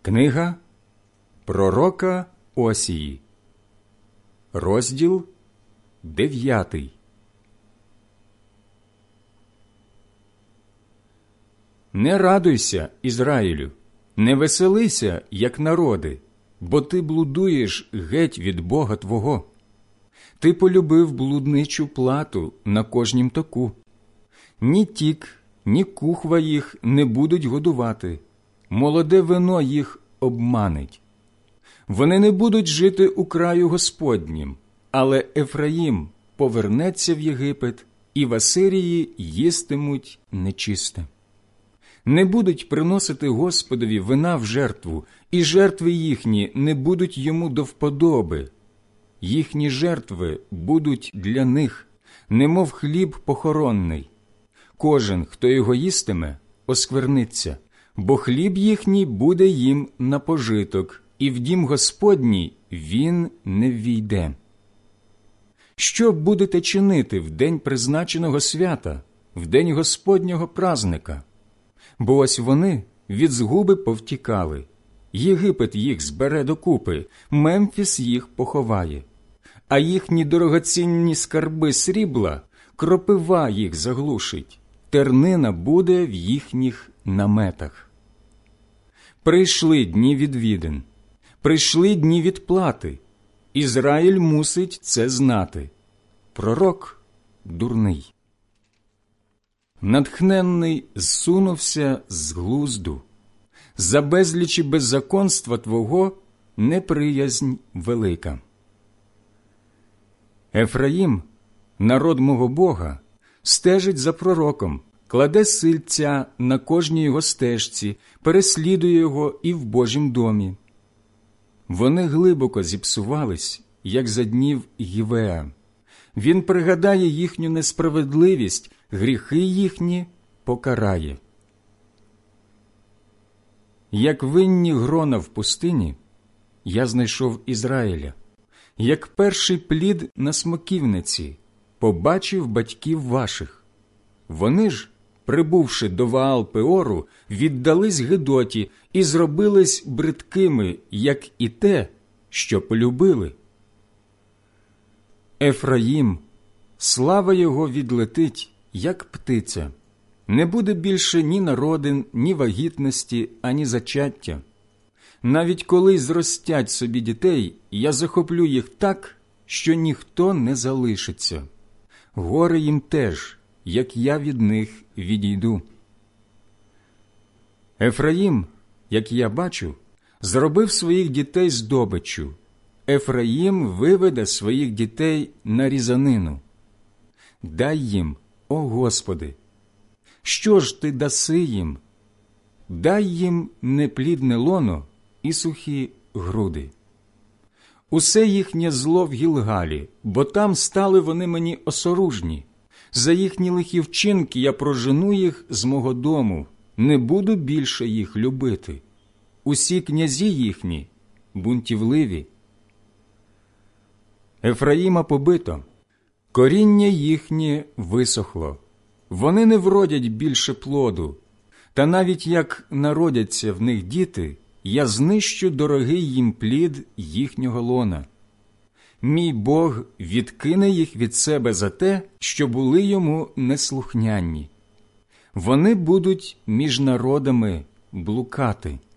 Книга пророка Осії, розділ 9. Не радуйся, Ізраїлю, не веселися, як народи, бо ти блудуєш геть від Бога твого. Ти полюбив блудничу плату на кожнім току. Ні тік, ні кухва їх не будуть годувати, молоде вино їх обманить. Вони не будуть жити у краю Господнім, але Ефраїм повернеться в Єгипет, і в Асирії їстимуть нечисте. Не будуть приносити Господові вина в жертву, і жертви їхні не будуть йому до вподоби. Їхні жертви будуть для них, немов хліб похоронний. Кожен, хто його їстиме, оскверниться, бо хліб їхній буде їм на пожиток, і в дім Господній він не ввійде. Що будете чинити в день призначеного свята, в день Господнього празника? Бо ось вони від згуби повтікали. Єгипет їх збере докупи, Мемфіс їх поховає. А їхні дорогоцінні скарби срібла, кропива їх заглушить, тернина буде в їхніх наметах. Прийшли дні відвідин, прийшли дні відплати. Ізраїль мусить це знати. Пророк дурний. Натхненний зсунувся з глузду. За безлічі беззаконства твого неприязнь велика. Ефраїм, народ мого Бога, стежить за пророком, кладе сильця на кожній його стежці, переслідує його і в Божім домі. Вони глибоко зіпсувались, як за днів Гівеа. Він пригадає їхню несправедливість, гріхи їхні покарає. Як винні грона в пустині, я знайшов Ізраїля. Як перший плід на смоківниці, побачив батьків ваших. Вони ж, прибувши до Ваал-Пеору, віддались Гидоті і зробились бридкими, як і те, що полюбили. Ефраїм, слава його відлетить, як птиця. Не буде більше ні народин, ні вагітності, ані зачаття. Навіть коли зростять собі дітей, я захоплю їх так, що ніхто не залишиться. Горе їм теж, як я від них відійду. Ефраїм, як я бачу, зробив своїх дітей здобиччю. Ефраїм виведе своїх дітей на різанину. Дай їм, о Господи! Що ж ти даси їм? Дай їм неплідне лоно і сухі груди. Усе їхнє зло в Гілгалі, бо там стали вони мені осоружні. За їхні лихі вчинки я прожену їх з мого дому, не буду більше їх любити. Усі князі їхні бунтівливі. Ефраїма побито, коріння їхнє висохло. Вони не вродять більше плоду, та навіть як народяться в них діти, я знищу дорогий їм плід їхнього лона. Мій Бог відкине їх від себе за те, що були йому неслухняні. Вони будуть між народами блукати.